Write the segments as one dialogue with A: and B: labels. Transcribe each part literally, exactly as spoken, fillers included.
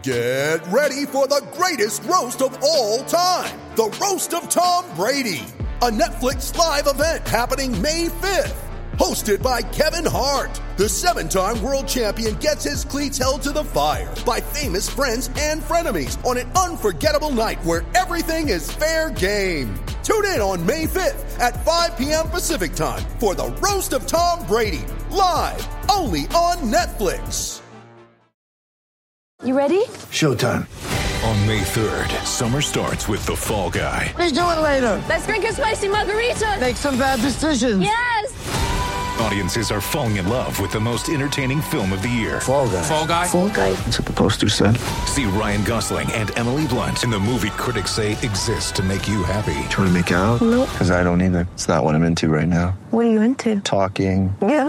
A: Get ready for the greatest roast of all time, the Roast of Tom Brady, a Netflix live event happening May fifth. Hosted by Kevin Hart, the seven-time world champion gets his cleats held to the fire by famous friends and frenemies on an unforgettable night where everything is fair game. Tune in on May fifth at five p.m. Pacific time for the Roast of Tom Brady, live only on Netflix.
B: You ready?
C: Showtime.
D: On May third, summer starts with The Fall Guy.
E: Let's do it later.
B: Let's drink a spicy margarita.
E: Make some bad decisions.
B: Yes.
D: Audiences are falling in love with the most entertaining film of the year.
C: Fall Guy.
F: Fall Guy.
E: Fall Guy.
C: That's what the poster said.
D: See Ryan Gosling and Emily Blunt in the movie critics say exists to make you happy.
C: Trying to make it out?
B: Nope.
C: Because I don't either. It's not what I'm into right now.
B: What are you into?
C: Talking.
B: Yeah.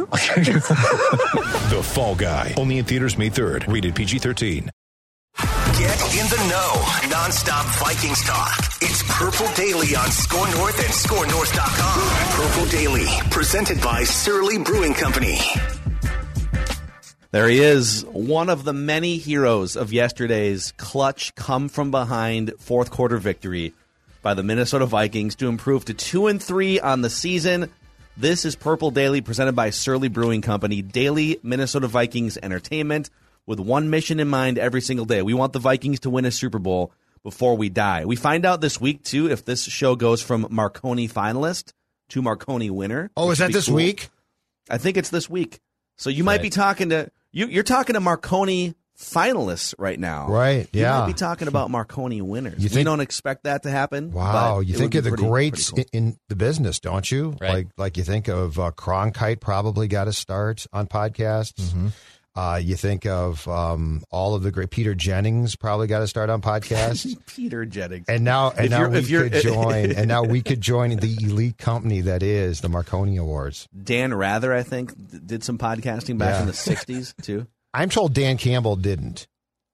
D: The Fall Guy. Only in theaters May third. Rated P G thirteen.
G: Get in the know. Non-stop Vikings talk. It's Purple Daily on Score North and score north dot com. Purple Daily, presented by Surly Brewing Company.
H: There he is, one of the many heroes of yesterday's clutch come-from-behind fourth-quarter victory by the Minnesota Vikings to improve to two and three on the season. This is Purple Daily, presented by Surly Brewing Company, daily Minnesota Vikings entertainment, with one mission in mind every single day. We want the Vikings to win a Super Bowl before we die. We find out this week, too, if this show goes from Marconi finalist to Marconi winner.
F: Oh, is that this cool. week?
H: I think it's this week. So you might right. be talking to you, you're talking to Marconi finalists right now.
F: Right, yeah.
H: You might be talking about Marconi winners.
F: You think,
H: we don't expect that to happen.
F: Wow, you think of the
H: pretty,
F: greats
H: pretty cool.
F: in the business, don't you?
I: Right.
F: Like like you think of uh, Cronkite probably got to start on podcasts. Mm-hmm. Uh, you think of um, all of the great Peter Jennings probably got to start on podcasts.
H: Peter Jennings,
F: and now and
H: if
F: now we
H: you're,
F: could join, and now we could join the elite company that is the Marconi Awards.
H: Dan Rather, I think, did some podcasting back
F: yeah.
H: in the sixties too.
F: I'm told Dan Campbell didn't.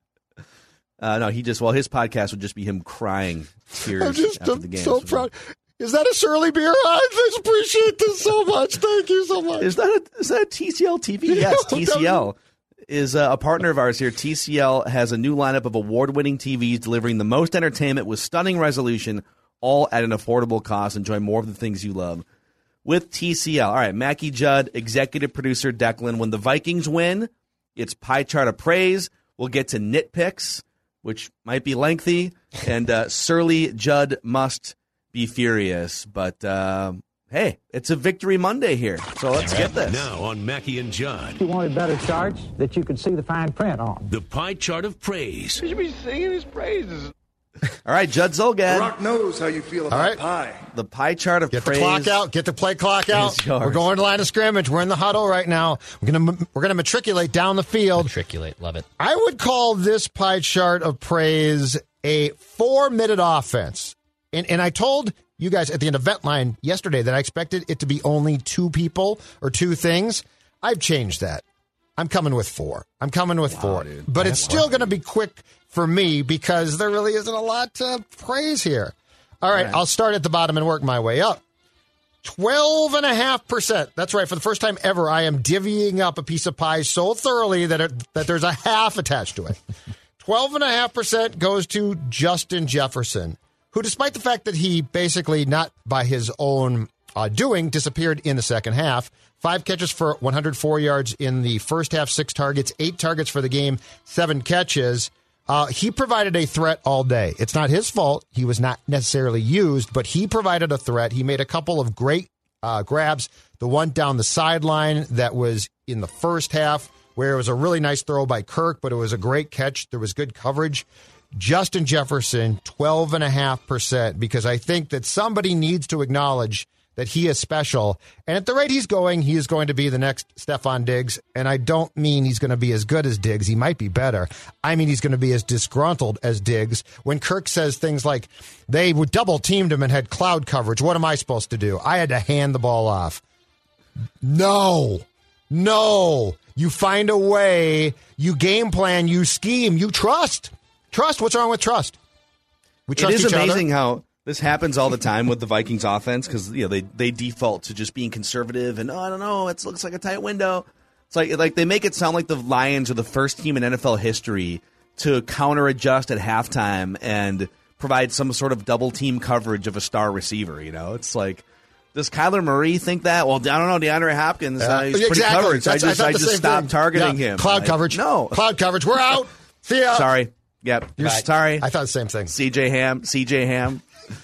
H: Uh, no, he just well, his podcast would just be him crying tears
F: I'm just
H: after
F: I'm
H: the game.
F: so proud. Is that a Surly beer? I just appreciate this so much. Thank you so much.
H: Is that a, is that a T C L T V? Yes, T C L. Is a partner of ours here. T C L has a new lineup of award-winning T Vs delivering the most entertainment with stunning resolution, all at an affordable cost. Enjoy more of the things you love with T C L. All right, Mackie Judd, executive producer Declan. When the Vikings win, it's pie chart of praise. We'll get to nitpicks, which might be lengthy, and uh, Surly Judd must be furious. But uh, hey, it's a Victory Monday here, so let's get this.
J: Now on Mackie and Judd.
E: You wanted better charts that you could see the fine print on.
J: The pie chart of praise.
K: You should be singing his praises.
H: All right, Judd Zolgad.
L: The Rock knows how you feel about
F: All right.
L: pie.
H: The pie chart of
F: Get
H: praise.
F: the clock out. Get the play clock out. We're going to line of scrimmage. We're in the huddle right now. We're gonna we're gonna matriculate down the field.
I: Matriculate, love it.
F: I would call this pie chart of praise a four-minute offense, and and I told you guys at the event line yesterday that I expected it to be only two people or two things. I've changed that. I'm coming with four. I'm coming with wow, four. Dude. But it's still going to be quick for me because there really isn't a lot to praise here. All right, All right, I'll start at the bottom and work my way up. twelve point five percent. That's right. For the first time ever, I am divvying up a piece of pie so thoroughly that it, that there's a half attached to it. twelve point five percent goes to Justin Jefferson, who, despite the fact that he basically, not by his own uh, doing, disappeared in the second half, five catches for one hundred four yards in the first half, six targets, eight targets for the game, seven catches. Uh, he provided a threat all day. It's not his fault. He was not necessarily used, but he provided a threat. He made a couple of great uh, grabs. The one down the sideline that was in the first half, where it was a really nice throw by Kirk, but it was a great catch. There was good coverage. Justin Jefferson, twelve point five percent, because I think that somebody needs to acknowledge that he is special. And at the rate he's going, he is going to be the next Stephon Diggs. And I don't mean he's going to be as good as Diggs. He might be better. I mean he's going to be as disgruntled as Diggs. When Kirk says things like, they would double-teamed him and had cloud coverage, what am I supposed to do? I had to hand the ball off. No. No. You find a way. You game plan. You scheme. You trust. Trust. What's wrong with trust? We trust
H: each other. It is amazing
F: other.
H: how this happens all the time with the Vikings offense because you know they, they default to just being conservative and oh I don't know it looks like a tight window. It's like like they make it sound like the Lions are the first team in N F L history to counter adjust at halftime and provide some sort of double team coverage of a star receiver. You know, it's like, does Kyler Murray think that? Well, I don't know. DeAndre Hopkins,
F: Yeah.
H: uh, he's pretty
F: Exactly.
H: covered. So I
F: That's-
H: just,
F: I thought
H: I
F: the
H: just
F: same
H: stopped
F: thing.
H: targeting
F: Yeah.
H: him.
F: Cloud
H: Like,
F: coverage.
H: No.
F: Cloud coverage. We're out. See ya.
H: Sorry. Yep.
F: You're
H: Right. Sorry.
F: I thought the same thing.
H: C J Ham. C J Ham.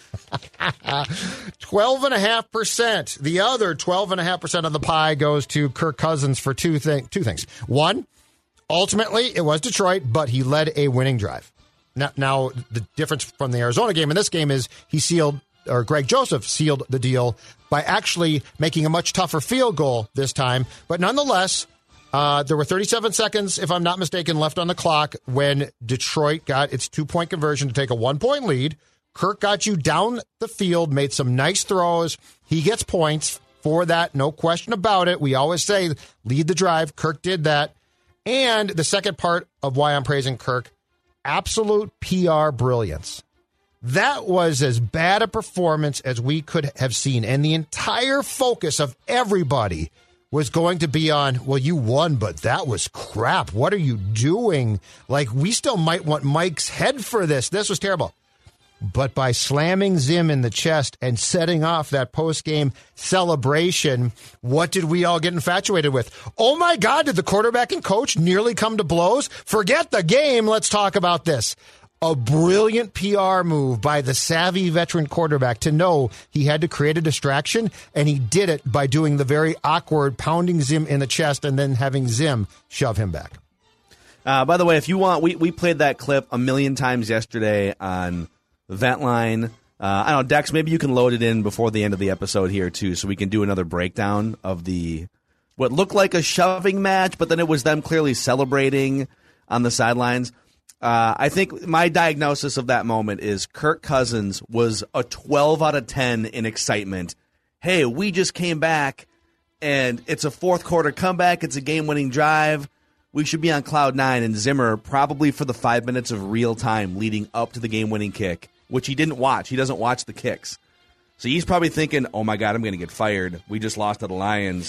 F: twelve point five percent. The other twelve point five percent of the pie goes to Kirk Cousins for two, thing, two things. One, ultimately, it was Detroit, but he led a winning drive. Now, now, the difference from the Arizona game in this game is he sealed, or Greg Joseph sealed the deal by actually making a much tougher field goal this time. But nonetheless, uh, there were thirty-seven seconds, if I'm not mistaken, left on the clock when Detroit got its two-point conversion to take a one-point lead. Kirk got you down the field, made some nice throws. He gets points for that, no question about it. We always say lead the drive. Kirk did that. And the second part of why I'm praising Kirk, absolute P R brilliance. That was as bad a performance as we could have seen. And the entire focus of everybody was going to be on, well, you won, but that was crap. What are you doing? Like, we still might want Mike's head for this. This was terrible. But by slamming Zim in the chest and setting off that post-game celebration, what did we all get infatuated with? Oh, my God, did the quarterback and coach nearly come to blows? Forget the game. Let's talk about this. A brilliant P R move by the savvy veteran quarterback to know he had to create a distraction, and he did it by doing the very awkward pounding Zim in the chest and then having Zim shove him back.
H: Uh, by the way, if you want, we, we played that clip a million times yesterday on Ventline. Uh, I don't know, Dex, maybe you can load it in before the end of the episode here, too, so we can do another breakdown of the what looked like a shoving match, but then it was them clearly celebrating on the sidelines. Uh, I think my diagnosis of that moment is Kirk Cousins was a twelve out of ten in excitement. Hey, we just came back, and it's a fourth quarter comeback. It's a game-winning drive. We should be on cloud nine. And Zimmer, probably for the five minutes of real time leading up to the game-winning kick, which he didn't watch. He doesn't watch the kicks. So he's probably thinking, oh, my God, I'm going to get fired. We just lost to the Lions.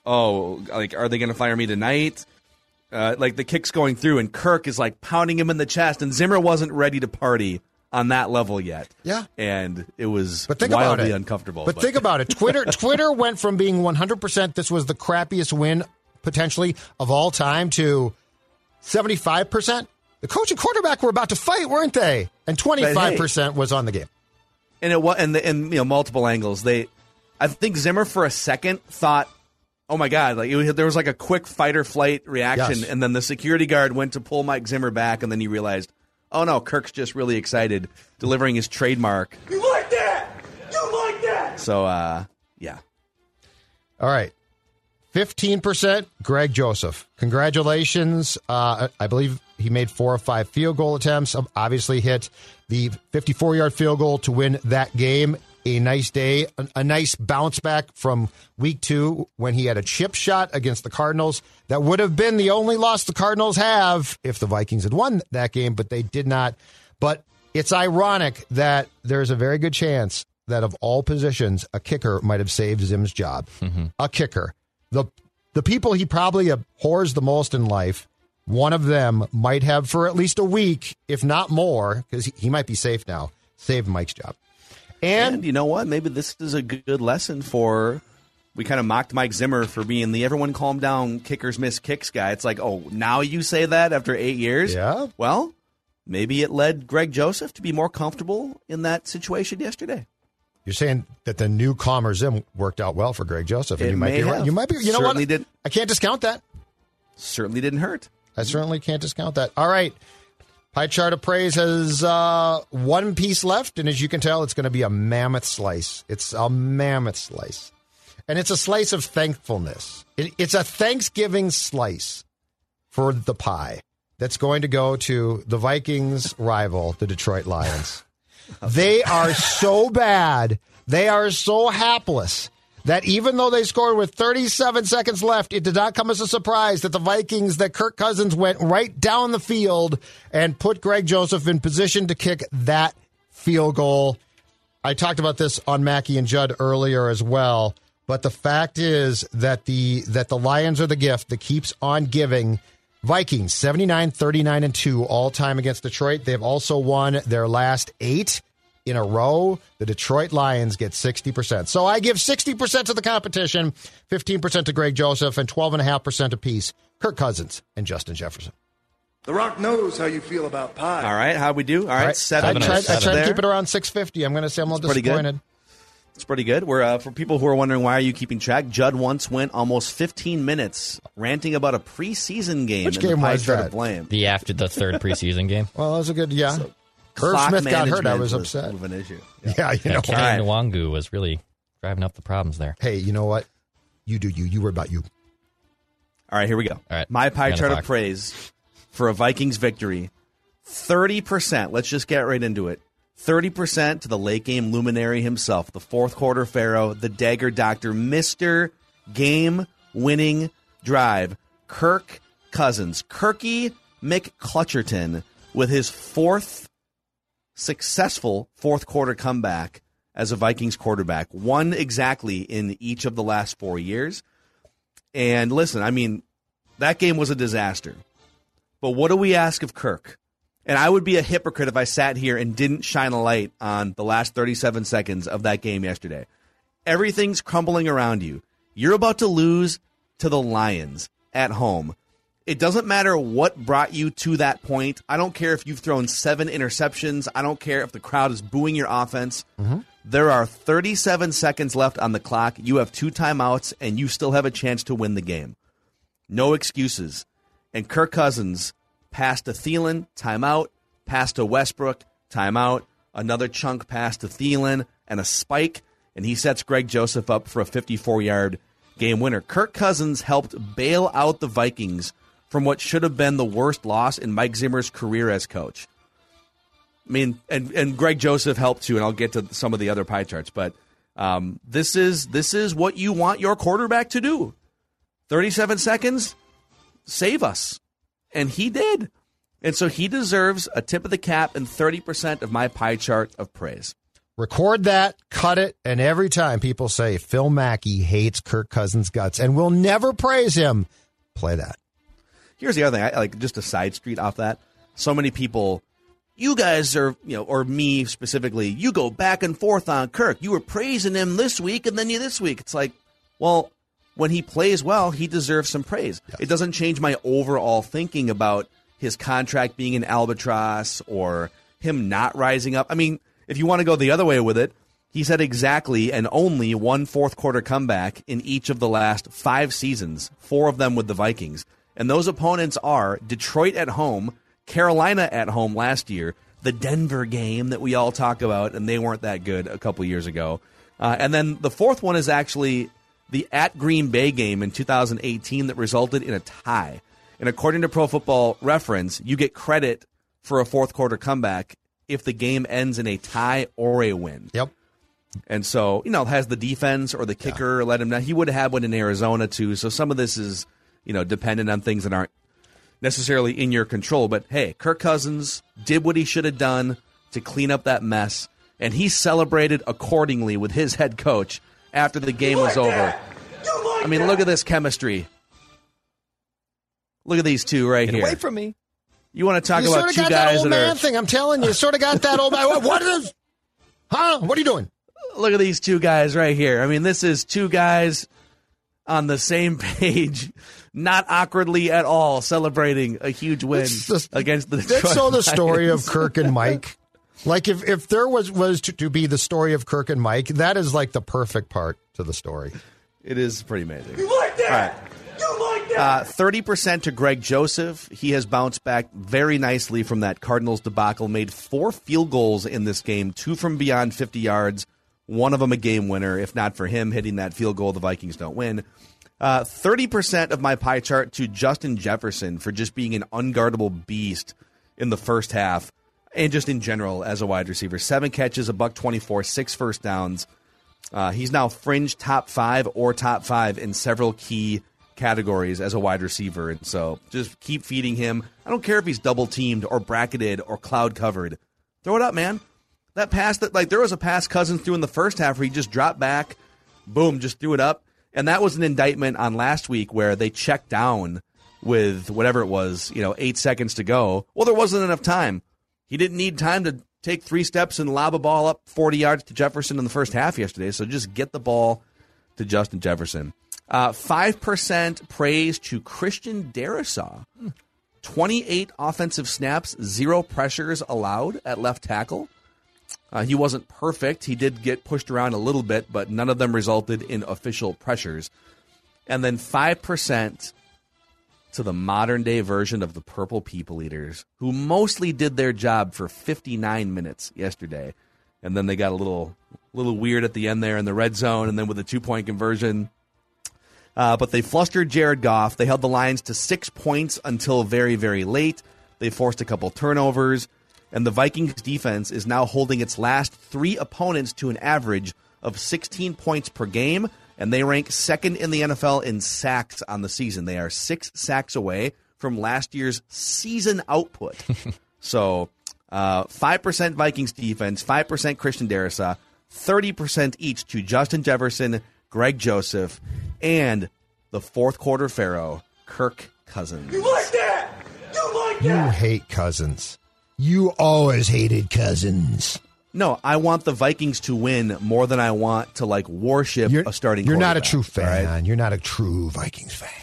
H: Oh, like, are they going to fire me tonight? Uh, like, the kick's going through, and Kirk is, like, pounding him in the chest, and Zimmer wasn't ready to party on that level yet.
F: Yeah.
H: And it was
F: but think
H: wildly
F: about it.
H: uncomfortable.
F: But, but think about it. Twitter Twitter went from being one hundred percent this was the crappiest win, potentially, of all time to seventy-five percent. The coach and quarterback were about to fight, weren't they? And twenty-five percent hey, was on the game.
H: And it was, and, the, and you know, multiple angles. They, I think Zimmer for a second thought, oh my God, like it, there was like a quick fight or flight reaction, yes. And then the security guard went to pull Mike Zimmer back, and then he realized, oh no, Kirk's just really excited, delivering his trademark.
I: You like that? You like that?
H: So, uh, yeah.
F: All right. fifteen percent, Greg Joseph. Congratulations. Uh, I believe he made four or five field goal attempts. Obviously hit the fifty-four-yard field goal to win that game. A nice day, a, a nice bounce back from week two when he had a chip shot against the Cardinals. That would have been the only loss the Cardinals have if the Vikings had won that game, but they did not. But it's ironic that there's a very good chance that of all positions, a kicker might have saved Zim's job. Mm-hmm. A kicker. The the people he probably abhors the most in life, one of them might have for at least a week, if not more, because he, he might be safe now, saved Mike's job. And,
H: and you know what? Maybe this is a good lesson for, we kind of mocked Mike Zimmer for being the everyone calm down, kickers miss kicks guy. It's like, oh, now you say that after eight years?
F: Yeah.
H: Well, maybe it led Greg Joseph to be more comfortable in that situation yesterday.
F: You're saying that the new calmer Zim worked out well for Greg Joseph, and
H: it
F: you might be
H: have.
F: right. You might be. You know
H: certainly
F: what?
H: Did,
F: I can't discount that.
H: Certainly didn't hurt.
F: I certainly can't discount that. All right. Pie chart of praise has uh, one piece left, and as you can tell, it's going to be a mammoth slice. It's a mammoth slice. And it's a slice of thankfulness. It, it's a Thanksgiving slice for the pie that's going to go to the Vikings' rival, the Detroit Lions. They are so bad, they are so hapless, that even though they scored with thirty-seven seconds left, it did not come as a surprise that the Vikings, that Kirk Cousins went right down the field and put Greg Joseph in position to kick that field goal. I talked about this on Mackey and Judd earlier as well, but the fact is that the that the Lions are the gift that keeps on giving. Vikings, seventy-nine, thirty-nine, and two all-time against Detroit. They've also won their last eight in a row. The Detroit Lions get sixty percent. So I give sixty percent to the competition, fifteen percent to Greg Joseph, and twelve point five percent apiece, Kirk Cousins and Justin Jefferson.
L: The Rock knows how you feel about pie.
H: All right, how we do? All right,
F: All right.
H: seven.
F: I tried, I tried
H: there.
F: to keep it around six fifty. I'm going to say I'm a little
H: That's pretty good.
F: disappointed.
H: It's pretty good. We're uh, for people who are wondering why are you keeping track. Judd once went almost fifteen minutes ranting about a preseason game.
F: Which
H: in
F: game
H: the pie
F: was
H: chart
F: that?
H: of blame.
M: The after the third preseason game.
F: Well, that was a good, yeah.
H: So,
F: Irv
H: clock
F: Smith got hurt. I
H: management
F: was upset.
H: Of an issue.
F: Yeah, yeah you
M: Yeah,
F: know.
M: Kenny Nwangu was really driving up the problems there.
F: Hey, you know what? You do you. You were about you.
H: All right, here we go.
M: All right,
H: my pie
M: Gonna
H: chart
M: talk.
H: of praise for a Vikings victory. thirty percent. Let's just get right into it. thirty percent to the late game luminary himself, the fourth quarter pharaoh, the dagger doctor, Mister Game-winning drive, Kirk Cousins. Kirky McClutcherton with his fourth successful fourth quarter comeback as a Vikings quarterback. One exactly in each of the last four years. And listen, I mean, that game was a disaster. But what do we ask of Kirk? And I would be a hypocrite if I sat here and didn't shine a light on the last thirty-seven seconds of that game yesterday. Everything's crumbling around you. You're about to lose to the Lions at home. It doesn't matter what brought you to that point. I don't care if you've thrown seven interceptions. I don't care if the crowd is booing your offense.
F: Mm-hmm.
H: There are thirty-seven seconds left on the clock. You have two timeouts, and you still have a chance to win the game. No excuses. And Kirk Cousins pass to Thielen, timeout, pass to Westbrook, timeout, another chunk pass to Thielen, and a spike, and he sets Greg Joseph up for a fifty-four-yard game winner. Kirk Cousins helped bail out the Vikings from what should have been the worst loss in Mike Zimmer's career as coach. I mean, and, and Greg Joseph helped too, and I'll get to some of the other pie charts, but um, this is this is what you want your quarterback to do. thirty-seven seconds, save us. And he did. And so he deserves a tip of the cap and thirty percent of my pie chart of praise.
F: Record that, cut it, and every time people say Phil Mackey hates Kirk Cousins' guts and will never praise him, play that.
H: Here's the other thing, I, like just a side street off that. So many people, you guys are, you know, or me specifically, you go back and forth on Kirk. You were praising him this week and then you this week. It's like, well, when he plays well, he deserves some praise. Yes. It doesn't change my overall thinking about his contract being an albatross or him not rising up. I mean, if you want to go the other way with it, he's had exactly and only one fourth quarter comeback in each of the last five seasons, four of them with the Vikings. And those opponents are Detroit at home, Carolina at home last year, the Denver game that we all talk about, and they weren't that good a couple years ago. Uh, and then the fourth one is actually the at Green Bay game in two thousand eighteen that resulted in a tie. And according to Pro Football Reference, you get credit for a fourth quarter comeback if the game ends in a tie or a win.
F: Yep.
H: And so, you know, has the defense or the kicker yeah. let him know. He would have had one in Arizona too. So some of this is, you know, dependent on things that aren't necessarily in your control. But hey, Kirk Cousins did what he should have done to clean up that mess. And he celebrated accordingly with his head coach after the game
I: like
H: was over.
I: Like
H: I mean,
I: that.
H: look at this chemistry. Look at these two right
M: Get
H: here.
M: away from me.
H: You want to talk
F: you
H: about
F: sort of
H: two
F: got
H: guys
F: that old
H: that
F: man
H: are...
F: thing. I'm telling you, sort of got that old man. What, what is? Huh? What are you doing?
H: Look at these two guys right here. I mean, this is two guys on the same page, not awkwardly at all, celebrating a huge win
F: the,
H: against the Detroit
F: That's so the story
H: Lions.
F: of Kirk and Mike. Like if, if there was, was to, to be the story of Kirk and Mike, that is like the perfect part to the story.
H: It is pretty amazing.
I: You like that?
H: All right.
I: You like that?
H: Uh, thirty percent to Greg Joseph. He has bounced back very nicely from that Cardinals debacle, made four field goals in this game, two from beyond fifty yards, one of them a game winner. If not for him hitting that field goal, the Vikings don't win. Uh, thirty percent of my pie chart to Justin Jefferson for just being an unguardable beast in the first half and just in general as a wide receiver. Seven catches, a buck twenty-four, six first downs. Uh, he's now fringe top five or top five in several key categories as a wide receiver. And so just keep feeding him. I don't care if he's double teamed or bracketed or cloud covered. Throw it up, man. That pass that like there was a pass Cousins threw in the first half where he just dropped back, boom, just threw it up. And that was an indictment on last week where they checked down with whatever it was, you know, eight seconds to go. Well, there wasn't enough time. He didn't need time to take three steps and lob a ball up forty yards to Jefferson in the first half yesterday. So just get the ball to Justin Jefferson. Uh, five percent praise to Christian Darrisaw. twenty-eight offensive snaps, zero pressures allowed at left tackle. Uh, he wasn't perfect. He did get pushed around a little bit, but none of them resulted in official pressures. And then five percent to the modern-day version of the Purple People Eaters, who mostly did their job for fifty-nine minutes yesterday. And then they got a little little weird at the end there in the red zone, and then with a two-point conversion. Uh, but they flustered Jared Goff. They held the Lions to six points until very, very late. They forced a couple turnovers. And the Vikings defense is now holding its last three opponents to an average of sixteen points per game. And they rank second in the N F L in sacks on the season. They are six sacks away from last year's season output. So uh, five percent Vikings defense, five percent Christian Darrisaw, thirty percent each to Justin Jefferson, Greg Joseph, and the fourth quarter pharaoh, Kirk Cousins.
I: You like that? You like
F: You
I: that?
F: hate Cousins. You always hated Cousins.
H: No, I want the Vikings to win more than I want to, like, worship
F: You're,
H: a starting
F: You're not a
H: quarterback,
F: true fan.
H: right?
F: You're not a true Vikings fan.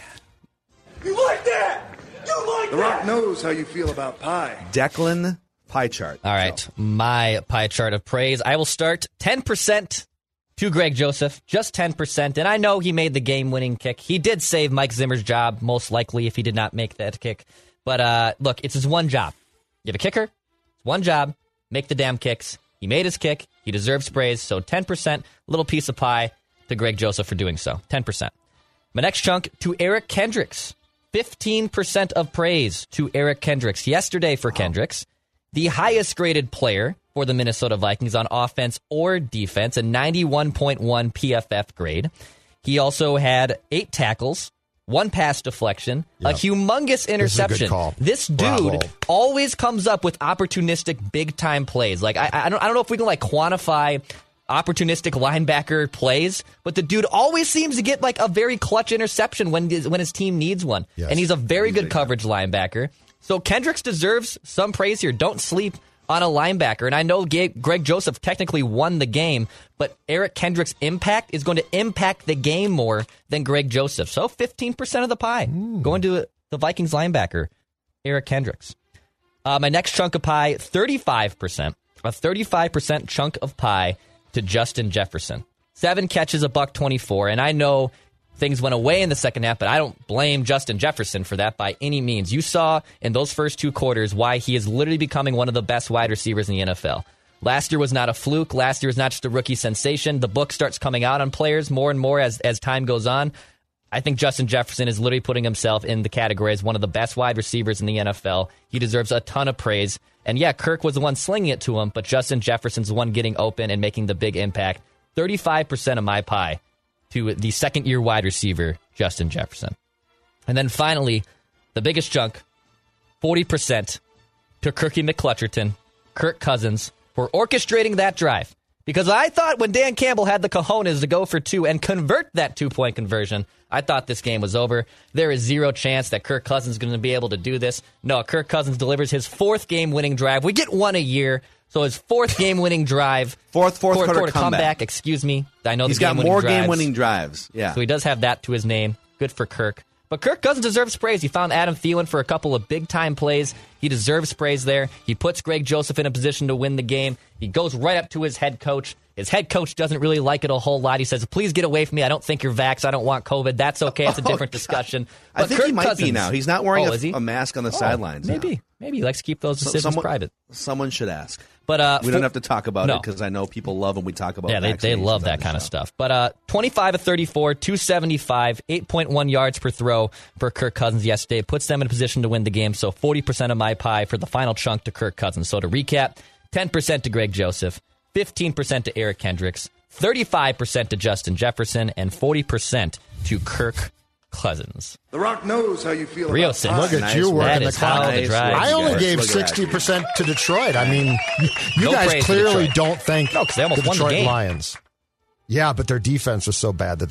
I: You like that? You like
L: The
I: that?
L: Rock knows how you feel about pie.
H: Declan, pie chart.
M: All right,
H: So.
M: my pie chart of praise. I will start ten percent to Greg Joseph, just ten percent. And I know he made the game-winning kick. He did save Mike Zimmer's job, most likely, if he did not make that kick. But uh, look, it's his one job. You have a kicker, it's one job, make the damn kicks. He made his kick. He deserves praise. So ten percent, little piece of pie to Greg Joseph for doing so. ten percent. My next chunk to Eric Kendricks. fifteen percent of praise to Eric Kendricks. Yesterday for Kendricks, the highest graded player for the Minnesota Vikings on offense or defense, a ninety-one point one P F F grade. He also had eight tackles, one pass deflection,
F: Yep.
M: a humongous interception.
F: This is a good call.
M: This dude
F: Bravo.
M: always comes up with opportunistic big time plays. Like I, I don't I don't know if we can like quantify opportunistic linebacker plays, but the dude always seems to get like a very clutch interception when his, when his team needs one.
F: Yes.
M: And he's a very good coverage linebacker. So Kendricks deserves some praise here. Don't sleep on a linebacker. And I know Gabe, Greg Joseph technically won the game, but Eric Kendricks' impact is going to impact the game more than Greg Joseph. So fifteen percent of the pie going to the Vikings linebacker, Eric Kendricks. Uh, my next chunk of pie, thirty-five percent. A thirty-five percent chunk of pie to Justin Jefferson. Seven catches, a buck twenty-four. And I know things went away in the second half, but I don't blame Justin Jefferson for that by any means. You saw in those first two quarters why he is literally becoming one of the best wide receivers in the N F L. Last year was not a fluke. Last year was not just a rookie sensation. The book starts coming out on players more and more as, as time goes on. I think Justin Jefferson is literally putting himself in the category as one of the best wide receivers in the N F L. He deserves a ton of praise. And yeah, Kirk was the one slinging it to him, but Justin Jefferson's the one getting open and making the big impact. thirty-five percent of my pie to the second-year wide receiver, Justin Jefferson. And then finally, the biggest chunk, forty percent to Kirky McClutcherton, Kirk Cousins, for orchestrating that drive. Because I thought when Dan Campbell had the cojones to go for two and convert that two-point conversion, I thought this game was over. There is zero chance that Kirk Cousins is going to be able to do this. No, Kirk Cousins delivers his fourth game-winning drive. We get one a year. So his fourth game-winning drive,
H: fourth fourth, fourth quarter,
M: quarter comeback. comeback. Excuse me. I know
H: he's
M: the
H: got
M: game-winning
H: more
M: drives.
H: game-winning drives. Yeah,
M: so he does have that to his name. Good for Kirk. But Kirk Cousins deserves praise. He found Adam Thielen for a couple of big-time plays. He deserves praise there. He puts Greg Joseph in a position to win the game. He goes right up to his head coach. His head coach doesn't really like it a whole lot. He says, please get away from me. I don't think you're vaxxed. I don't want COVID. That's okay. It's a different oh, discussion. But
H: I think
M: Kirk
H: he might
M: Cousins,
H: be now. He's not wearing
M: oh,
H: a,
M: he?
H: a mask on the
M: oh,
H: sidelines
M: Maybe.
H: now.
M: Maybe he likes to keep those decisions
H: so someone,
M: private.
H: Someone should ask.
M: But uh,
H: we
M: for,
H: don't have to talk about
M: no.
H: it because I know people love when we talk about
M: yeah, they, they love that kind of stuff. But uh, twenty-five of thirty-four, two seventy-five, eight point one yards per throw for Kirk Cousins yesterday. Puts them in a position to win the game. So forty percent of my pie for the final chunk to Kirk Cousins. So to recap, ten percent to Greg Joseph, fifteen percent to Eric Kendricks, thirty-five percent to Justin Jefferson, and forty percent to Kirk Cousins.
L: The Rock knows how you feel
M: Rio
L: about
M: six.
L: pie.
F: Look at
H: Nice
F: you
H: work.
F: working
M: That
F: the
M: is how
F: clock.
M: the drive
F: I only
M: goes.
F: gave
H: Look at that,
F: sixty percent to Detroit. I mean, you, you
M: No
F: guys
M: praise to
F: clearly
M: Detroit.
F: don't think
M: No, 'cause they almost
F: the
M: won the
F: Detroit
M: game.
F: Lions. Yeah, but their defense was so bad that they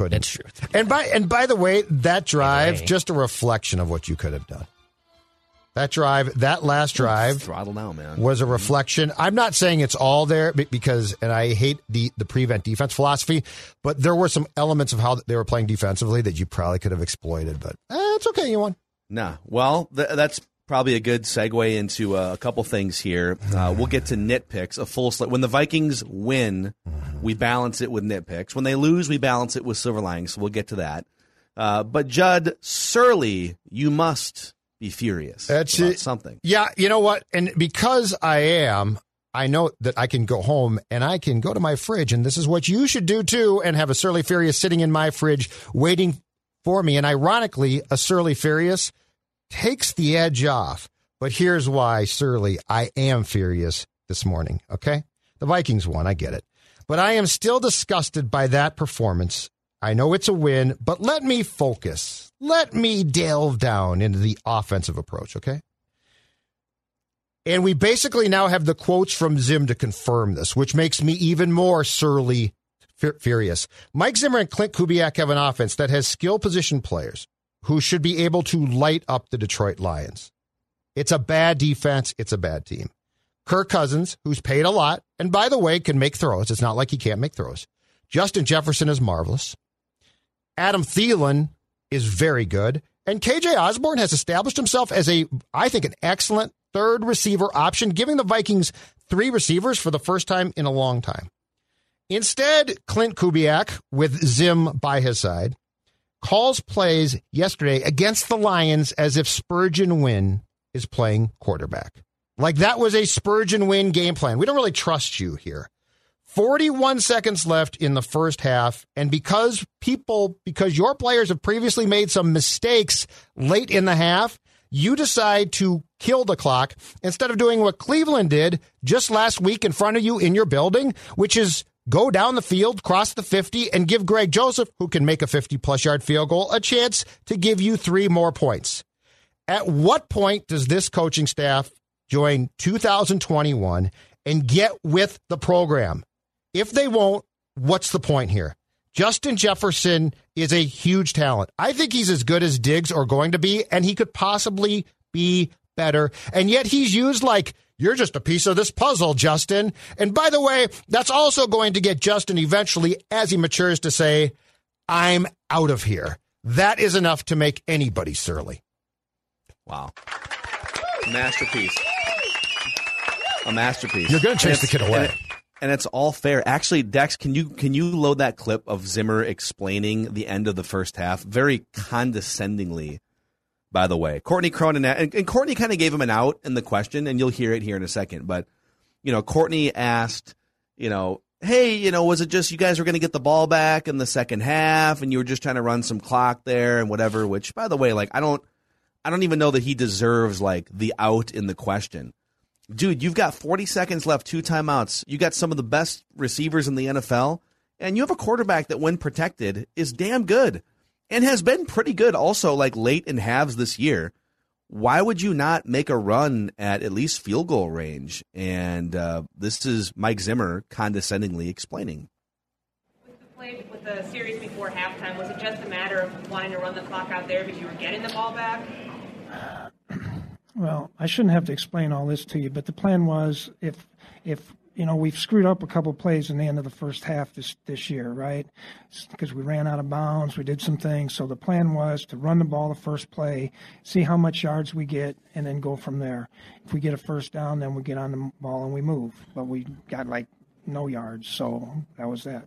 F: couldn't.
M: That's true.
F: And by and by the way, that drive, just a reflection of what you could have done. That drive, that last drive,
H: throttle now, man,
F: was a reflection. I'm not saying it's all there because, and I hate the the prevent defense philosophy, but there were some elements of how they were playing defensively that you probably could have exploited. But eh, it's okay, you won.
H: Nah, well, th- that's probably a good segue into uh, a couple things here. Uh, we'll get to nitpicks. A full slate. When the Vikings win, we balance it with nitpicks. When they lose, we balance it with silver linings. So we'll get to that. Uh, but Judd Surly, you must be furious
F: That's
H: about
F: it.
H: something.
F: Yeah, you know what? And because I am, I know that I can go home and I can go to my fridge, and this is what you should do too, and have a Surly Furious sitting in my fridge waiting for me. And ironically, a Surly Furious takes the edge off. But here's why, Surly, I am furious this morning, okay? The Vikings won, I get it. But I am still disgusted by that performance. I know it's a win, but let me focus. Let me delve down into the offensive approach, okay? And we basically now have the quotes from Zim to confirm this, which makes me even more surly f- furious. Mike Zimmer and Clint Kubiak have an offense that has skill position players who should be able to light up the Detroit Lions. It's a bad defense. It's a bad team. Kirk Cousins, who's paid a lot, and by the way, can make throws. It's not like he can't make throws. Justin Jefferson is marvelous. Adam Thielen is very good. And K J Osborne has established himself as a, I think, an excellent third receiver option, giving the Vikings three receivers for the first time in a long time. Instead, Clint Kubiak, with Zim by his side, calls plays yesterday against the Lions as if Spurgeon Wynn is playing quarterback. Like that was a Spurgeon Wynn game plan. We don't really trust you here. forty-one seconds left in the first half, and because people, because your players have previously made some mistakes late in the half, you decide to kill the clock instead of doing what Cleveland did just last week in front of you in your building, which is go down the field, cross the fifty, and give Greg Joseph, who can make a fifty-plus yard field goal, a chance to give you three more points. At what point does this coaching staff join two thousand twenty-one and get with the program? If they won't, what's the point here? Justin Jefferson is a huge talent. I think he's as good as Diggs are going to be, and he could possibly be better. And yet he's used like, you're just a piece of this puzzle, Justin. And by the way, that's also going to get Justin eventually, as he matures, to say, I'm out of here. That is enough to make anybody surly.
H: Wow. Masterpiece. A masterpiece.
F: You're going to chase the kid away.
H: And, it, and it's all fair. Actually, Dex, can you can you load that clip of Zimmer explaining the end of the first half very condescendingly, by the way? Courtney Cronin, and, and Courtney kind of gave him an out in the question, and you'll hear it here in a second. But, you know, Courtney asked, you know, hey, you know, was it just you guys were going to get the ball back in the second half and you were just trying to run some clock there and whatever, which, by the way, like, I don't, I don't even know that he deserves, like, the out in the question. Dude, you've got forty seconds left, two timeouts. You got some of the best receivers in the N F L, and you have a quarterback that, when protected, is damn good and has been pretty good also, like, late in halves this year. Why would you not make a run at at least field goal range? And uh, this is Mike Zimmer condescendingly explaining.
N: With the play, with the series before halftime, was it just a matter of wanting to run the clock out there because you were getting the ball back?
O: Well, I shouldn't have to explain all this to you, but the plan was if, if you know, we've screwed up a couple plays in the end of the first half this this year, right? Because we ran out of bounds, we did some things. So the plan was to run the ball the first play, see how much yards we get, and then go from there. If we get a first down, then we get on the ball and we move. But we got, like, no yards, so that was that.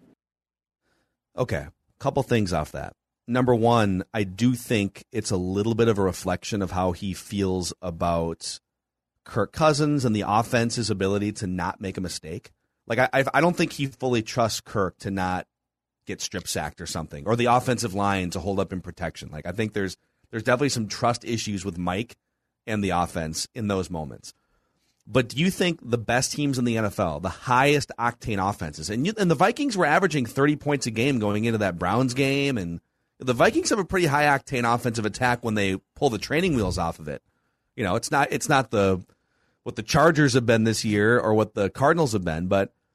H: Okay, couple things off that. Number one, I do think it's a little bit of a reflection of how he feels about Kirk Cousins and the offense's ability to not make a mistake. Like, I I don't think he fully trusts Kirk to not get strip sacked or something, or the offensive line to hold up in protection. Like, I think there's there's definitely some trust issues with Mike and the offense in those moments. But do you think the best teams in the N F L, the highest octane offenses, and you, and the Vikings were averaging thirty points a game going into that Browns game, and the Vikings have a pretty high octane offensive attack when they pull the training wheels off of it. You know, it's not it's not the what the Chargers have been this year or what the Cardinals have been, but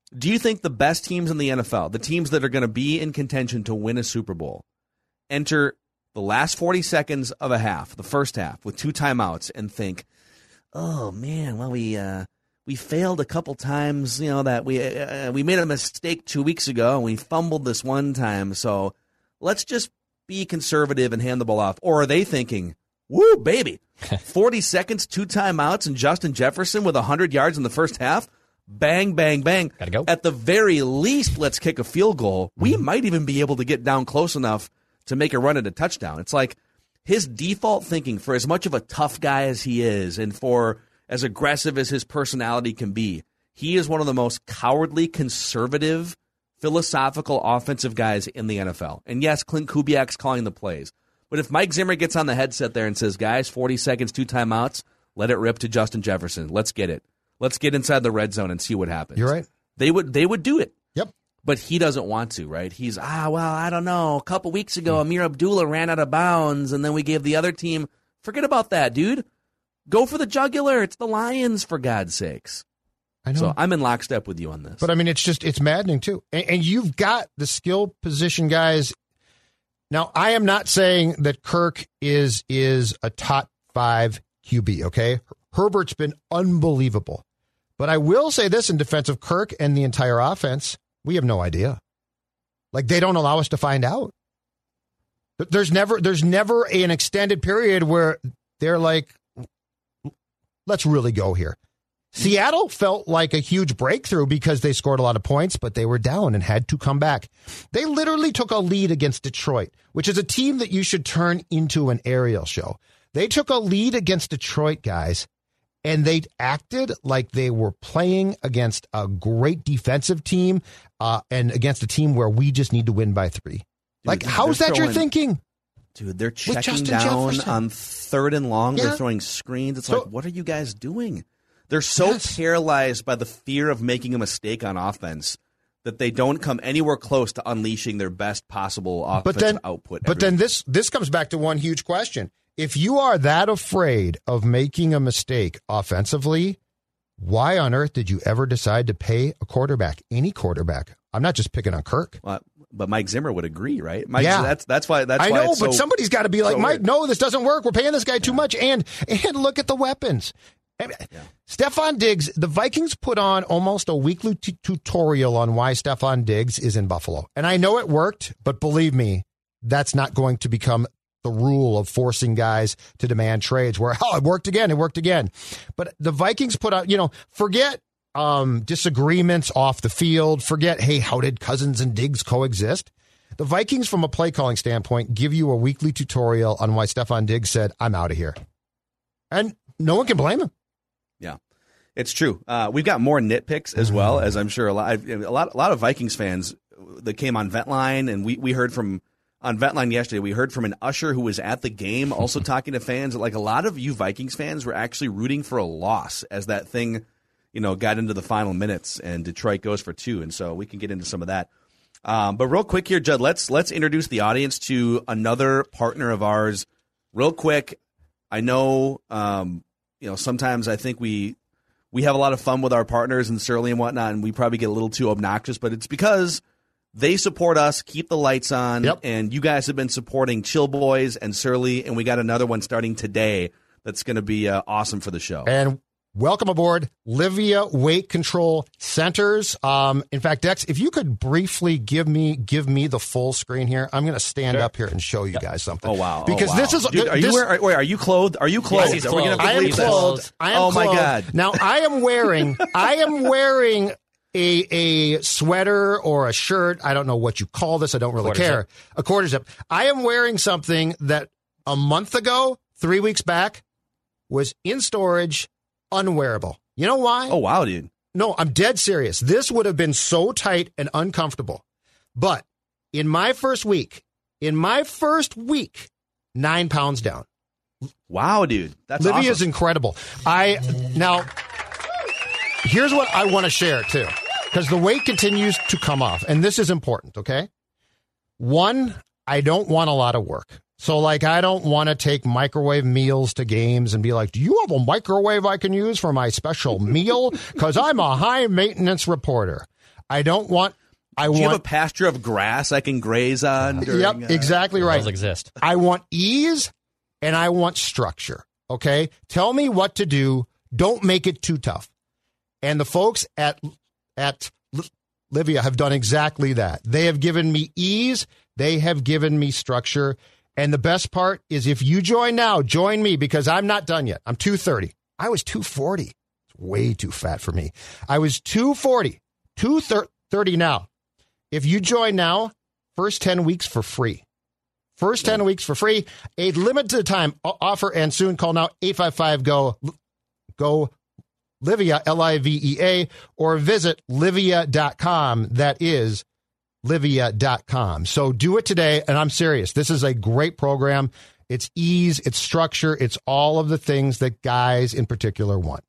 H: Do you think the best teams in the N F L, the teams that are going to be in contention to win a Super Bowl, enter the last forty seconds of a half, the first half, with two timeouts and think, oh, man, well, we uh, we failed a couple times, you know, that we uh, we made a mistake two weeks ago and we fumbled this one time, so let's just be conservative and hand the ball off? Or are they thinking, woo, baby, forty seconds, two timeouts, and Justin Jefferson with one hundred yards in the first half? Bang, bang, bang.
M: Gotta go.
H: At the very least, let's kick a field goal. We mm-hmm. might even be able to get down close enough to make a run at a touchdown. It's like his default thinking, for as much of a tough guy as he is and for as aggressive as his personality can be, he is one of the most cowardly, conservative, philosophical offensive guys in the N F L. And yes, Clint Kubiak's calling the plays. But if Mike Zimmer gets on the headset there and says, guys, forty seconds, two timeouts, let it rip to Justin Jefferson. Let's get it. Let's get inside the red zone and see what happens.
F: You're right.
H: They would they would do it.
F: Yep.
H: But he doesn't want to, right? He's, ah, well, I don't know. A couple weeks ago, Amir Abdullah ran out of bounds, and then we gave the other team, forget about that, dude. Go for the jugular. It's the Lions, for God's sakes.
F: I know.
H: So I'm in lockstep with you on this.
F: But, I mean, it's just, it's maddening, too. And, and you've got the skill position guys. Now, I am not saying that Kirk is is a top five Q B, okay? Herbert's been unbelievable. But I will say this in defense of Kirk and the entire offense, we have no idea. Like, they don't allow us to find out. There's never there's never an extended period where they're like, let's really go here. Seattle felt like a huge breakthrough because they scored a lot of points, but they were down and had to come back. They literally took a lead against Detroit, which is a team that you should turn into an aerial show. They took a lead against Detroit, guys, and they acted like they were playing against a great defensive team uh, and against a team where we just need to win by three. Dude, like, how's that throwing, your thinking?
H: Dude, they're checking down Jefferson. on third and long. Yeah. They're throwing screens. It's so, like, what are you guys doing? They're so yes. paralyzed by the fear of making a mistake on offense that they don't come anywhere close to unleashing their best possible offensive
F: but then,
H: output.
F: But then this this comes back to one huge question. If you are that afraid of making a mistake offensively, why on earth did you ever decide to pay a quarterback, any quarterback? I'm not just picking on Kirk.
H: Well, but Mike Zimmer would agree, right? Mike,
F: yeah.
H: That's that's why. That's
F: I
H: why
F: know,
H: it's
F: but
H: so,
F: somebody's got to be like,
H: so
F: Mike,
H: weird.
F: no, this doesn't work. We're paying this guy too much. And and look at the weapons. Yeah. Stephon Diggs, the Vikings put on almost a weekly t- tutorial on why Stephon Diggs is in Buffalo. And I know it worked, but believe me, that's not going to become the rule of forcing guys to demand trades where, oh, it worked again, it worked again. But the Vikings put out, you know, forget um, disagreements off the field. Forget, hey, how did Cousins and Diggs coexist? The Vikings, from a play calling standpoint, give you a weekly tutorial on why Stephon Diggs said, I'm out of here. And no one can blame him.
H: Yeah, it's true. Uh, we've got more nitpicks as well, as I'm sure a lot, a lot, a lot of Vikings fans that came on Ventline, and we, we heard from on Ventline yesterday. We heard from an usher who was at the game, also talking to fans. Like, a lot of you Vikings fans were actually rooting for a loss as that thing, you know, got into the final minutes, and Detroit goes for two. And so we can get into some of that. Um, but real quick here, Judd, let's let's introduce the audience to another partner of ours. Real quick, I know. Um, You know, sometimes I think we we have a lot of fun with our partners and Surly and whatnot, and we probably get a little too obnoxious, but it's because they support us, keep the lights on,
F: yep.
H: and you guys have been supporting Chill Boys and Surly, and we got another one starting today that's going to be uh, awesome for the show.
F: And welcome aboard, Livia Weight Control Centers. Um, in fact, Dex, if you could briefly give me give me the full screen here, I'm going to stand
H: sure.
F: up here and show you
H: yep.
F: guys something.
H: Oh wow!
F: Because
H: oh, wow.
F: this is
H: Dude, are
F: this,
H: you wearing, wait, are you clothed? Are you clothed?
M: Yes, he's
H: Are we
M: clothed.
F: I am clothed. I am
H: oh
F: clothed.
H: my God!
F: Now I am wearing I am wearing a a sweater or a shirt. I don't know what you call this. I don't really
M: quarter
F: care.
M: zip.
F: A quarter zip. I am wearing something that a month ago, three weeks back, was in storage, unwearable. You know why?
H: Oh, wow, dude.
F: No, I'm dead serious. This would have been so tight and uncomfortable. But in my first week, in my first week, nine pounds down.
H: Wow, dude. That's
F: Livia's
H: awesome.
F: incredible. I now, here's what I want to share, too, because the weight continues to come off. And this is important, okay? One, I don't want a lot of work. So, like, I don't want to take microwave meals to games and be like, do you have a microwave I can use for my special meal? Because I'm a high-maintenance reporter. I don't want. I
H: Do
F: want.
H: you have a pasture of grass I can graze on? During,
F: yep,
H: uh,
F: exactly right.
M: Those exist.
F: I want ease and I want structure. Okay, tell me what to do. Don't make it too tough. And the folks at at Livea have done exactly that. They have given me ease. They have given me structure. And the best part is if you join now, join me because I'm not done yet. I'm two thirty. I was two forty. It's way too fat for me. I was two forty. two thirty now. If you join now, first ten weeks for free. First ten weeks for free. A limited time offer and soon. Call now eight five five G O Go Livea, L I V E A, or visit livea dot com. That is livea dot com. So do it today, and I'm serious. This is a great program. It's ease, it's structure, it's all of the things that guys in particular want.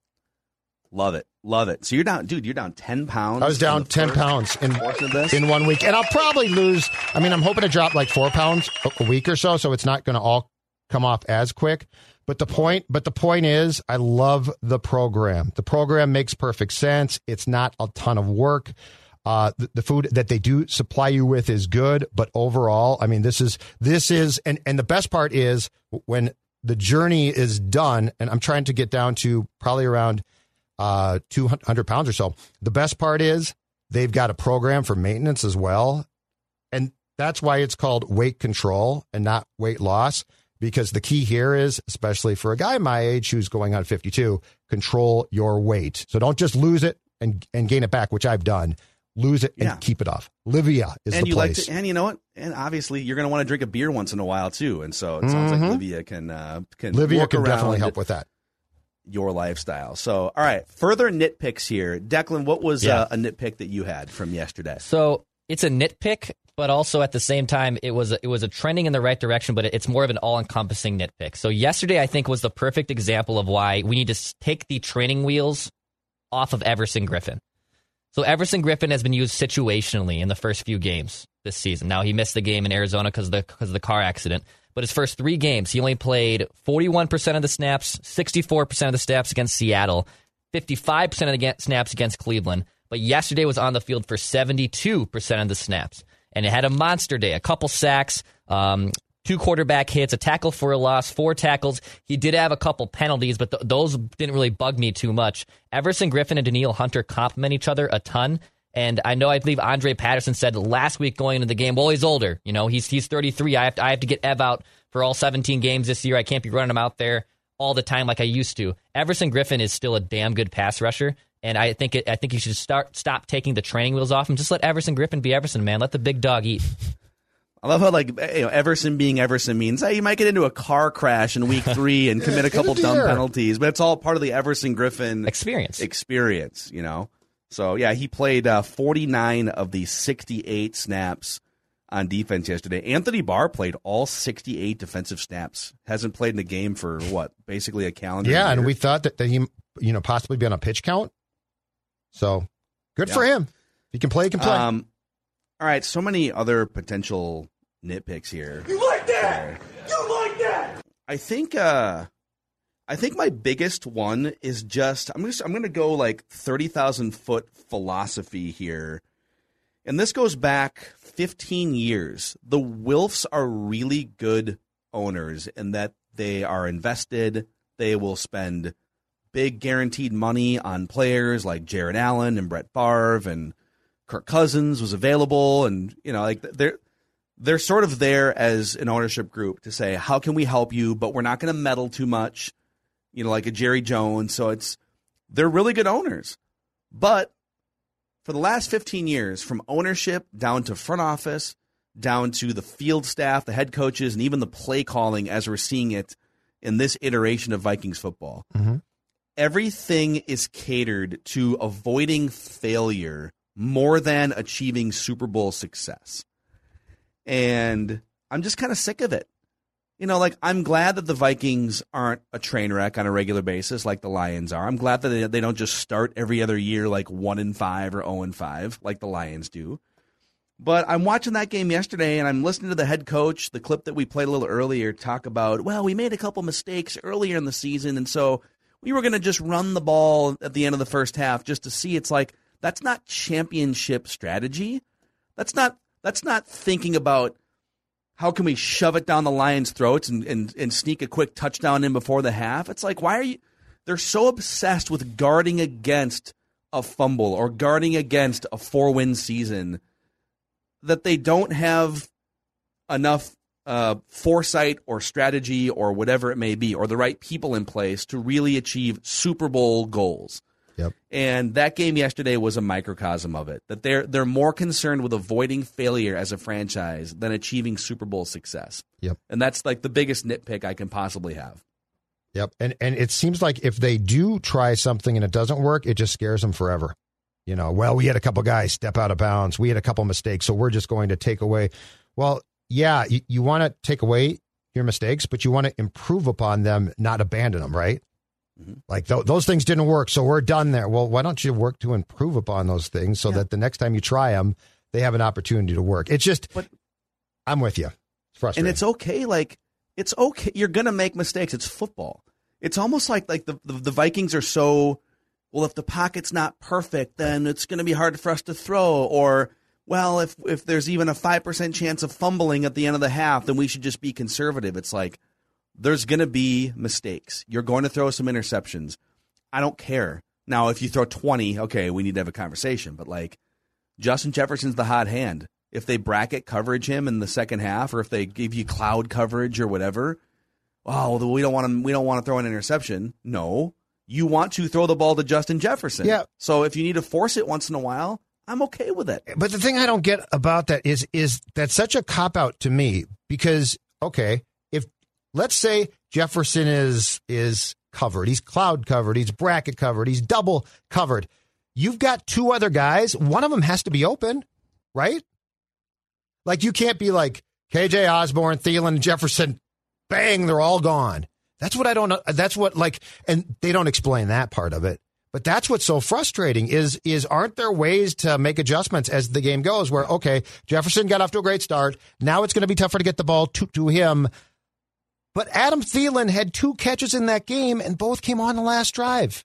H: Love it. Love it. So you're down, dude, you're down ten pounds.
F: I was down ten pounds in, in one week, and I'll probably lose. I mean, I'm hoping to drop like four pounds a week or so, so it's not going to all come off as quick. But the point, but the point is, I love the program. The program makes perfect sense. It's not a ton of work. Uh, the, the food that they do supply you with is good, but overall, I mean, this is this is, and and the best part is when the journey is done, and I'm trying to get down to probably around uh, two hundred pounds or so. The best part is they've got a program for maintenance as well, and that's why it's called weight control and not weight loss. Because the key here is, especially for a guy my age who's going on fifty-two, control your weight. So don't just lose it and and gain it back, which I've done. Lose it and
H: Yeah.
F: keep it off. Livea is
H: and
F: the
H: you
F: place.
H: Like to, and you know what? And obviously, you're going to want to drink a beer once in a while too. And so it sounds
F: Mhm.
H: like Livea can uh, can
F: Livea
H: work
F: can
H: around
F: definitely help with that.
H: your lifestyle. So, all right, further nitpicks here. Declan, what was
M: Yeah.
H: uh, a nitpick that you had from yesterday?
M: So it's a nitpick, but also at the same time, it was a, it was a trending in the right direction, but it's more of an all-encompassing nitpick. So yesterday, I think, was the perfect example of why we need to s- take the training wheels off of Everson Griffin. So Everson Griffin has been used situationally in the first few games this season. Now, he missed the game in Arizona because of the, because of the car accident. But his first three games, he only played forty-one percent of the snaps, sixty-four percent of the snaps against Seattle, fifty-five percent of the snaps against Cleveland. But yesterday was on the field for seventy-two percent of the snaps. And it had a monster day, a couple sacks, um, two quarterback hits, a tackle for a loss, four tackles. He did have a couple penalties, but th- those didn't really bug me too much. Everson Griffin and Danielle Hunter complement each other a ton. And I know, I believe Andre Patterson said last week going into the game, well, he's older. You know, he's he's thirty-three. I have to, I have to get Ev out for all seventeen games this year. I can't be running him out there all the time like I used to. Everson Griffin is still a damn good pass rusher. And I think it, I think you should start stop taking the training wheels off and just let Everson Griffin be Everson, man. Let the big dog eat.
H: I love how, like, you know, Everson being Everson means, hey, you might get into a car crash in week three and commit a couple dumb penalties, but it's all part of the Everson Griffin
M: experience.
H: Experience, you know. So yeah, he played uh, forty-nine of the sixty-eight snaps on defense yesterday. Anthony Barr played all sixty-eight defensive snaps. Hasn't played in a game for what, basically a calendar
F: Yeah,
H: year.
F: and we thought that, that he, you know, possibly be on a pitch count. So good
H: Yeah.
F: for him. If he can play, he can play.
H: Um, all right, so many other potential nitpicks here.
I: You like that? You like that?
H: I think uh I think my biggest one is just I'm just I'm going to go like thirty thousand foot philosophy here. And this goes back fifteen years. The Wilfs are really good owners in that they are invested. They will spend big guaranteed money on players like Jared Allen and Brett Favre, and Kirk Cousins was available, and you know, like they're they're sort of there as an ownership group to say, how can we help you, but we're not going to meddle too much, you know, like a Jerry Jones. So it's they're really good owners. But for the last fifteen years, from ownership down to front office, down to the field staff, the head coaches, and even the play calling as we're seeing it in this iteration of Vikings football,
F: mm-hmm.
H: everything is catered to avoiding failure more than achieving Super Bowl success. And I'm just kind of sick of it. You know, like, I'm glad that the Vikings aren't a train wreck on a regular basis like the Lions are. I'm glad that they, they don't just start every other year like one and five or zero and five like the Lions do. But I'm watching that game yesterday, and I'm listening to the head coach, the clip that we played a little earlier, talk about, well, we made a couple mistakes earlier in the season, and so we were going to just run the ball at the end of the first half just to see. It's like, That's not championship strategy. That's not that's not thinking about how can we shove it down the Lions' throats and, and, and sneak a quick touchdown in before the half. It's like, why are you – they're so obsessed with guarding against a fumble or guarding against a four-win season that they don't have enough uh, foresight or strategy or whatever it may be or the right people in place to really achieve Super Bowl goals.
F: Yep.
H: And that game yesterday was a microcosm of it, that they're they're more concerned with avoiding failure as a franchise than achieving Super Bowl success.
F: Yep.
H: And that's like the biggest nitpick I can possibly have.
F: Yep. And and it seems like if they do try something and it doesn't work, it just scares them forever. You know, well, we had a couple guys step out of bounds. We had a couple mistakes, so we're just going to take away. Well, yeah, you, you want to take away your mistakes, but you want to improve upon them, not abandon them, right? Mm-hmm. Like th- those things didn't work, so we're done there. Well, why don't you work to improve upon those things so yeah. that the next time you try them, they have an opportunity to work? It's just, but, I'm with you. It's frustrating.
H: And it's okay. Like, it's okay. You're going to make mistakes. It's football. It's almost like like the, the, the Vikings are so, well, if the pocket's not perfect, then it's going to be hard for us to throw. Or, well, if if there's even a five percent chance of fumbling at the end of the half, then we should just be conservative. It's like, there's going to be mistakes. You're going to throw some interceptions. I don't care. Now, if you throw twenty, okay, we need to have a conversation. But, like, Justin Jefferson's the hot hand. If they bracket coverage him in the second half or if they give you cloud coverage or whatever, oh, well, we don't want to, we don't want to throw an interception. No. You want to throw the ball to Justin Jefferson.
F: Yeah.
H: So if you need to force it once in a while, I'm okay with it.
F: But the thing I don't get about that is is that's such a cop-out to me because, okay, let's say Jefferson is is covered. He's cloud covered. He's bracket covered. He's double covered. You've got two other guys. One of them has to be open, right? Like you can't be like K J Osborne, Thielen, and Jefferson. Bang, they're all gone. That's what I don't know. That's what like, and they don't explain that part of it. But that's what's so frustrating is is aren't there ways to make adjustments as the game goes where, okay, Jefferson got off to a great start. Now it's going to be tougher to get the ball to, to him. But Adam Thielen had two catches in that game, and both came on the last drive.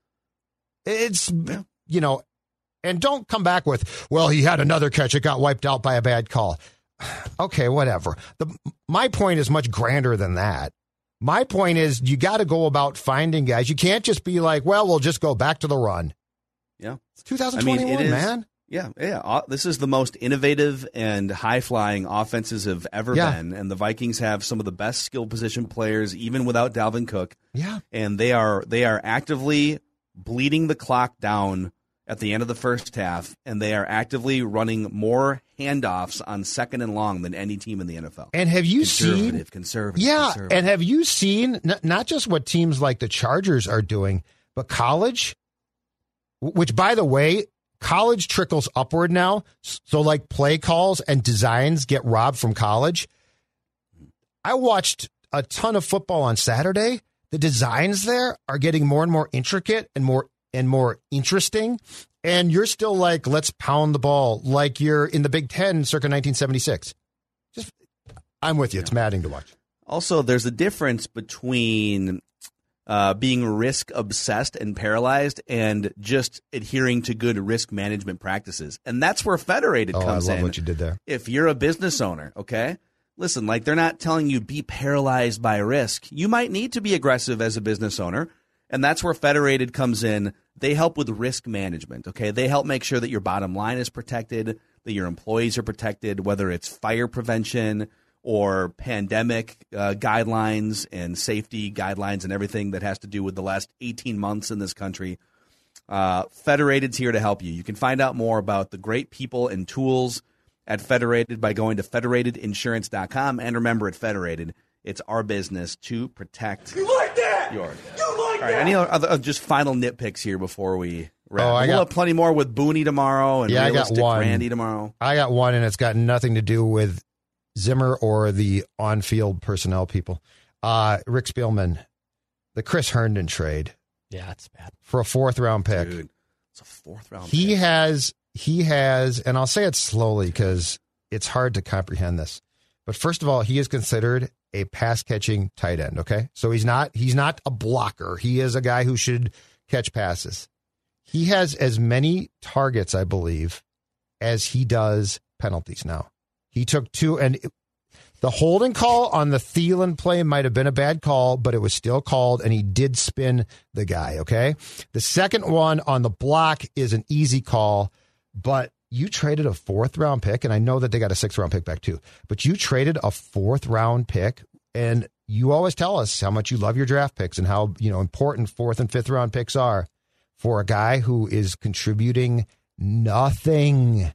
F: It's, you know, and don't come back with, well, he had another catch. It got wiped out by a bad call. Okay, whatever. The, my point is much grander than that. My point is you got to go about finding guys. You can't just be like, well, we'll just go back to the run.
H: Yeah.
F: It's twenty twenty-one, I mean, it is, man.
H: Yeah, yeah. This is the most innovative and high-flying offenses have ever
F: yeah.
H: been, and the Vikings have some of the best skill position players, even without Dalvin Cook.
F: Yeah,
H: and they are they are actively bleeding the clock down at the end of the first half, and they are actively running more handoffs on second and long than any team in the N F L.
F: And have you
H: conservative,
F: seen
H: conservative?
F: Yeah,
H: conservative.
F: And have you seen n- not just what teams like the Chargers are doing, but college, which, by the way. College trickles upward now, so like play calls and designs get robbed from college. I watched a ton of football on Saturday. The designs there are getting more and more intricate and more and more interesting. And you're still like, let's pound the ball like you're in the Big Ten circa nineteen seventy-six. Just, I'm with you. It's maddening to watch.
H: Also, there's a difference between Uh, being risk obsessed and paralyzed and just adhering to good risk management practices. And that's where Federated
F: oh,
H: comes in.
F: I love in. What you did there.
H: If you're a business owner, okay? Listen, like they're not telling you be paralyzed by risk. You might need to be aggressive as a business owner. And that's where Federated comes in. They help with risk management, okay? They help make sure that your bottom line is protected, that your employees are protected, whether it's fire prevention or pandemic uh, guidelines and safety guidelines and everything that has to do with the last eighteen months in this country. Uh, Federated's here to help you. You can find out more about the great people and tools at Federated by going to federated insurance dot com. And remember, at Federated, it's our business to protect
I: you like that?
H: yours.
I: You like
H: All right,
I: that?
H: any other uh, just final nitpicks here before we wrap?
F: Oh, I
H: we'll
F: got,
H: have plenty more with Booney tomorrow and
F: yeah,
H: Realistic
F: I got one.
H: Randy tomorrow.
F: I got one, and it's got nothing to do with Zimmer or the on-field personnel people. Uh, Rick Spielman, the Chris Herndon trade.
M: Yeah, it's bad.
F: For a fourth-round pick.
H: Dude, it's a fourth-round
F: he
H: pick.
F: has, he has, and I'll say it slowly because it's hard to comprehend this. But first of all, he is considered a pass-catching tight end, okay? So he's not he's not a blocker. He is a guy who should catch passes. He has as many targets, I believe, as he does penalties now. He took two, and it, the holding call on the Thielen play might have been a bad call, but it was still called, and he did spin the guy, okay? The second one on the block is an easy call, but you traded a fourth-round pick, and I know that they got a sixth-round pick back too, but you traded a fourth-round pick, and you always tell us how much you love your draft picks and how, you know, important fourth- and fifth-round picks are for a guy who is contributing nothing,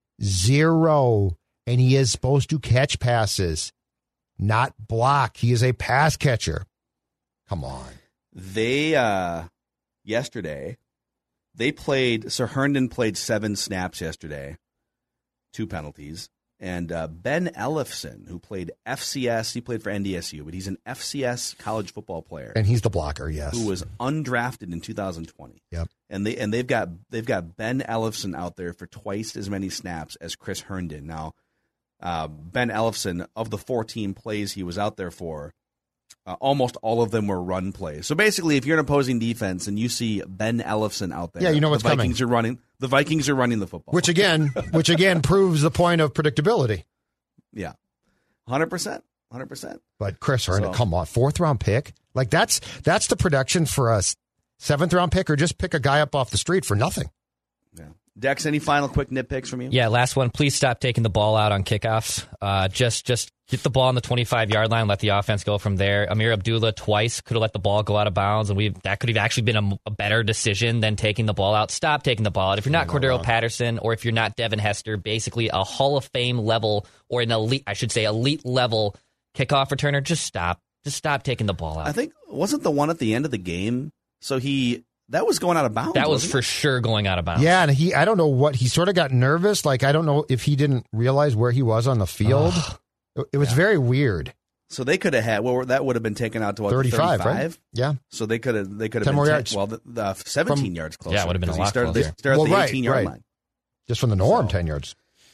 F: zero, and he is supposed to catch passes, not block. He is a pass catcher. Come on.
H: They, uh, yesterday, they played, Sir Herndon played seven snaps yesterday, two penalties. And uh, Ben Ellefson, who played F C S, he played for N D S U, but he's an F C S college football player.
F: And he's the blocker, yes.
H: Who was undrafted in two thousand twenty.
F: Yep.
H: And they and they've got they've got Ben Ellefson out there for twice as many snaps as Chris Herndon. Now, uh, Ben Ellefson, of the fourteen plays he was out there for, uh, almost all of them were run plays. So basically, if you're an opposing defense and you see Ben Ellefson out there,
F: yeah, you know what's
H: the Vikings
F: coming.
H: are running. The Vikings are running the football,
F: which again, which again proves the point of predictability.
H: Yeah, hundred percent, hundred percent.
F: But Chris Herndon,
H: So-
F: come on, fourth round pick, like that's that's the production for a seventh round pick, or just pick a guy up off the street for nothing.
H: Yeah. Dex, any final quick nitpicks from you?
M: Yeah, last one. Please stop taking the ball out on kickoffs. Uh, just just get the ball on the twenty-five-yard line, let the offense go from there. Amir Abdullah twice could have let the ball go out of bounds, and we that could have actually been a, a better decision than taking the ball out. Stop taking the ball out. If you're not Cordero Patterson or if you're not Devin Hester, basically a Hall of Fame level or an elite, I should say, elite level kickoff returner, just stop. Just stop taking the ball out.
H: I think, wasn't the one at the end of the game? So he, that was going out of bounds.
M: That was
H: wasn't
M: for
H: it?
M: sure going out of bounds.
F: Yeah, and he, I don't know what, he sort of got nervous. Like, I don't know if he didn't realize where he was on the field. It, it was
H: Yeah.
F: very weird.
H: So they could have had, well, that would have been taken out to what,
F: thirty-five,
H: thirty-five?
F: right? Yeah.
H: So they could have, they could have
F: ten
H: been
F: more
H: ten,
F: yards.
H: well, the, the seventeen
F: From-
H: yards closer.
M: Yeah, it would have been a
H: because
M: lot
H: he started,
M: closer.
H: They started
F: Well,
H: at the
F: right,
H: eighteen-yard
F: right.
H: line.
F: Just from the norm,
H: So-
F: ten yards.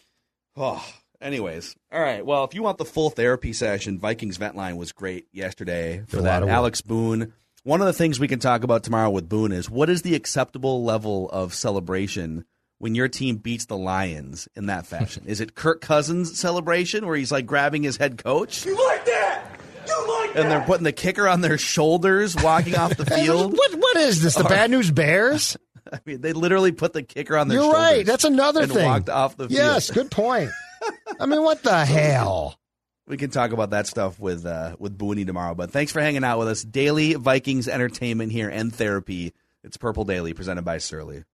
H: Oh, anyways. All right. Well, if you want the full therapy session, Vikings Vent Line was great yesterday for
F: Did a lot
H: that.
F: of work.
H: Alex Boone. One of the things we can talk about tomorrow with Boone is what is the acceptable level of celebration when your team beats the Lions in that fashion? Is it Kirk Cousins' celebration where he's like grabbing his head coach?
I: You like that? You like
H: And they're putting the kicker on their shoulders walking off the field?
F: What What is this? The
H: Or-
F: Bad News Bears?
H: I mean, they literally put the kicker on their
F: You're
H: shoulders.
F: right. That's another
H: and
F: thing.
H: walked off the field.
F: Yes, good point. I mean, what the hell?
H: We can talk about that stuff with uh, with Booney tomorrow. But thanks for hanging out with us. Daily Vikings entertainment here and therapy. It's Purple Daily, presented by Surly.